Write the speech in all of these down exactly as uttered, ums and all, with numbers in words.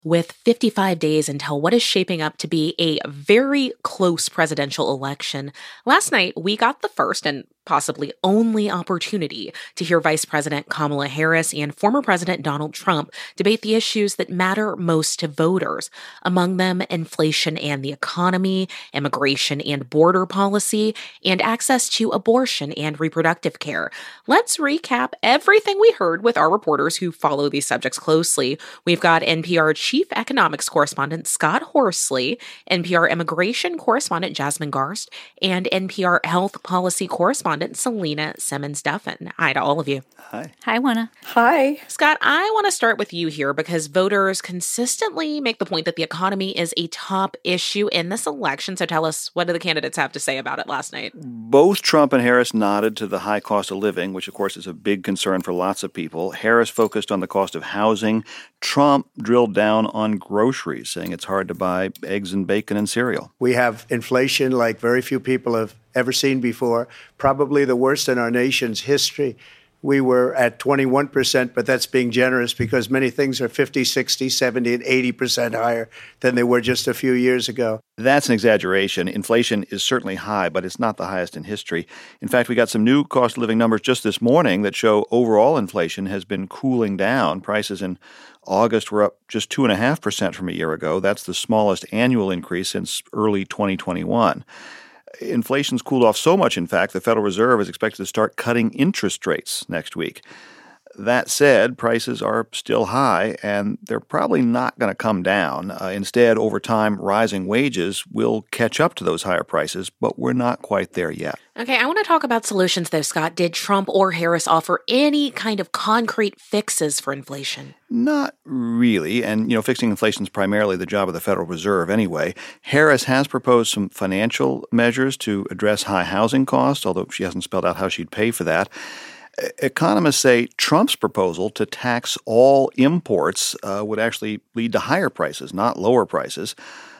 With fifty-five days until what is shaping up to be a very close presidential election, last night we got the first and possibly only opportunity to hear Vice President Kamala Harris and former President Donald Trump debate the issues that matter most to voters, among them inflation and the economy, immigration and border policy, and access to abortion and reproductive care. Let's recap everything we heard with our reporters who follow these subjects closely. We've got N P R Chief Economics Correspondent Scott Horsley, N P R Immigration Correspondent Jasmine Garst, and N P R Health Policy Correspondent Selena Simmons-Duffin. Hi to all of you. Hi. Hi, Juana. Hi. Scott, I want to start with you here because voters consistently make the point that the economy is a top issue in this election. So tell us, what do the candidates have to say about it last night? Both Trump and Harris nodded to the high cost of living, which of course is a big concern for lots of people. Harris focused on the cost of housing. Trump drilled down on groceries, saying it's hard to buy eggs and bacon and cereal. We have inflation like very few people have ever seen before, probably the worst in our nation's history. We were at twenty-one percent, but that's being generous because many things are fifty, sixty, seventy, and eighty percent higher than they were just a few years ago. That's an exaggeration. Inflation is certainly high, but it's not the highest in history. In fact, we got some new cost of living numbers just this morning that show overall inflation has been cooling down. Prices in August were up just two point five percent from a year ago. That's the smallest annual increase since early twenty twenty-one. Inflation's cooled off so much, in fact, the Federal Reserve is expected to start cutting interest rates next week. That said, prices are still high, and they're probably not going to come down. Uh, instead, over time, rising wages will catch up to those higher prices, but we're not quite there yet. Okay, I want to talk about solutions, though, Scott. Did Trump or Harris offer any kind of concrete fixes for inflation? Not really. And, you know, fixing inflation is primarily the job of the Federal Reserve anyway. Harris has proposed some financial measures to address high housing costs, although she hasn't spelled out how she'd pay for that. Economists say Trump's proposal to tax all imports uh, would actually lead to higher prices, not lower prices.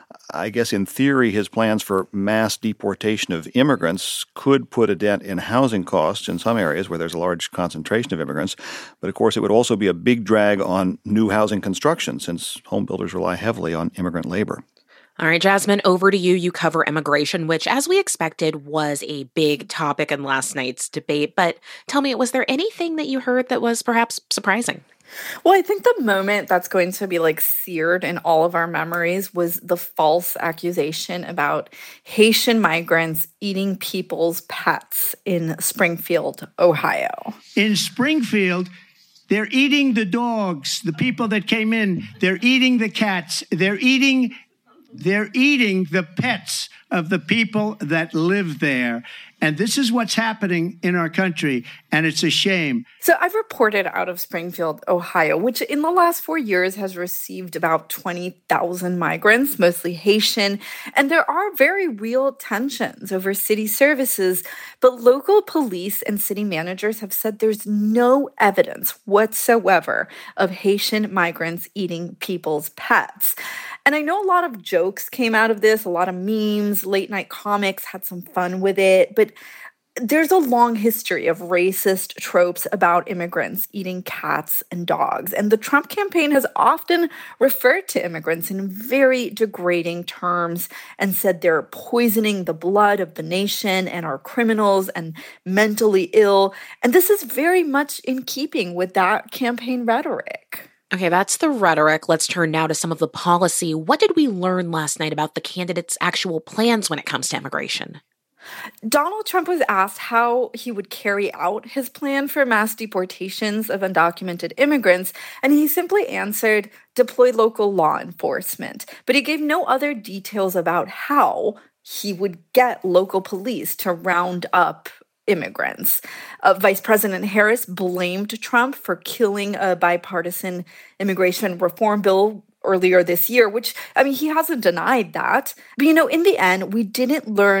I guess in theory, his plans for mass deportation of immigrants could put a dent in housing costs in some areas where there's a large concentration of immigrants. But of course, it would also be a big drag on new housing construction since home builders rely heavily on immigrant labor. All right, Jasmine, over to you. You cover immigration, which, as we expected, was a big topic in last night's debate. But tell me, was there anything that you heard that was perhaps surprising? Well, I think the moment that's going to be like seared in all of our memories was the false accusation about Haitian migrants eating people's pets in Springfield, Ohio. In Springfield, they're eating the dogs, the people that came in. They're eating the cats. They're eating They're eating the pets of the people that live there. And this is what's happening in our country, and it's a shame. So I've reported out of Springfield, Ohio, which in the last four years has received about twenty thousand migrants, mostly Haitian. And there are very real tensions over city services, but local police and city managers have said there's no evidence whatsoever of Haitian migrants eating people's pets. And I know a lot of jokes came out of this, a lot of memes, late night comics had some fun with it, but there's a long history of racist tropes about immigrants eating cats and dogs. And the Trump campaign has often referred to immigrants in very degrading terms and said they're poisoning the blood of the nation and are criminals and mentally ill. And this is very much in keeping with that campaign rhetoric. Okay, that's the rhetoric. Let's turn now to some of the policy. What did we learn last night about the candidates' actual plans when it comes to immigration? Donald Trump was asked how he would carry out his plan for mass deportations of undocumented immigrants, and he simply answered, deploy local law enforcement. But he gave no other details about how he would get local police to round up immigrants. Uh, Vice President Harris blamed Trump for killing a bipartisan immigration reform bill earlier this year, which, I mean, he hasn't denied that. But, you know, in the end, we didn't learn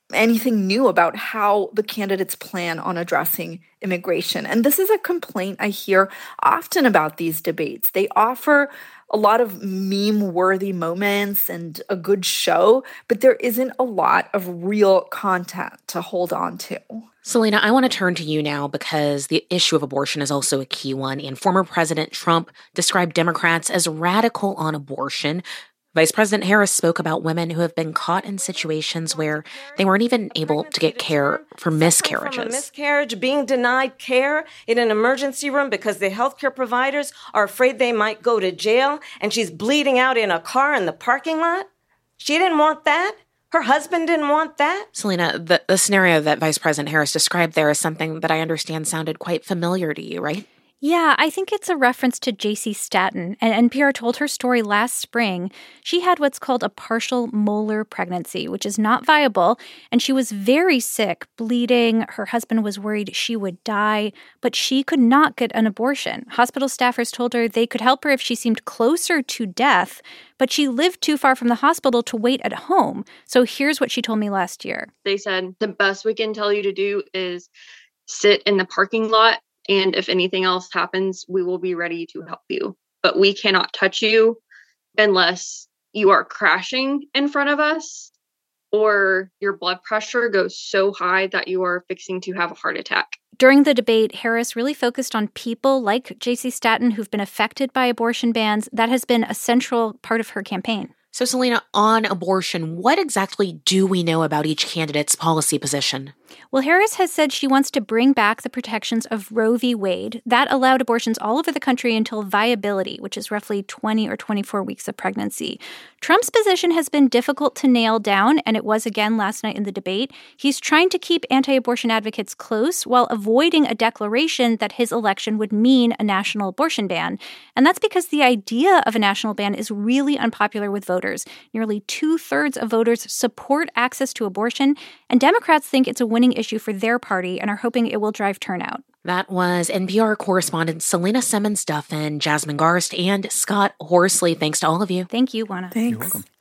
anything new about how the candidates plan on addressing immigration. And this is a complaint I hear often about these debates. They offer a lot of meme-worthy moments and a good show, but there isn't a lot of real content to hold on to. Selena, I want to turn to you now because the issue of abortion is also a key one, and former President Trump described Democrats as radical on abortion. Vice President Harris spoke about women who have been caught in situations where they weren't even able to get care for miscarriages. From a miscarriage, being denied care in an emergency room because the healthcare providers are afraid they might go to jail, and she's bleeding out in a car in the parking lot. She didn't want that. Her husband didn't want that. Selena, the, the scenario that Vice President Harris described there is something that I understand sounded quite familiar to you, right? Yeah, I think it's a reference to J C Staten, and N P R told her story last spring. She had what's called a partial molar pregnancy, which is not viable, and she was very sick, bleeding. Her husband was worried she would die, but she could not get an abortion. Hospital staffers told her they could help her if she seemed closer to death, but she lived too far from the hospital to wait at home. So here's what she told me last year. They said, the best we can tell you to do is sit in the parking lot, and if anything else happens, we will be ready to help you. But we cannot touch you unless you are crashing in front of us or your blood pressure goes so high that you are fixing to have a heart attack. During the debate, Harris really focused on people like J C Staten who've been affected by abortion bans. That has been a central part of her campaign. So, Selena, on abortion, what exactly do we know about each candidate's policy position? Well, Harris has said she wants to bring back the protections of Roe v. Wade. That allowed abortions all over the country until viability, which is roughly twenty or twenty-four weeks of pregnancy. Trump's position has been difficult to nail down, and it was again last night in the debate. He's trying to keep anti-abortion advocates close while avoiding a declaration that his election would mean a national abortion ban. And that's because the idea of a national ban is really unpopular with voters. Nearly two-thirds of voters support access to abortion, and Democrats think it's a winning issue for their party and are hoping it will drive turnout. That was N P R correspondent Selena Simmons-Duffin, Jasmine Garst, and Scott Horsley. Thanks to all of you. Thank you, Juana. Thanks. You're welcome.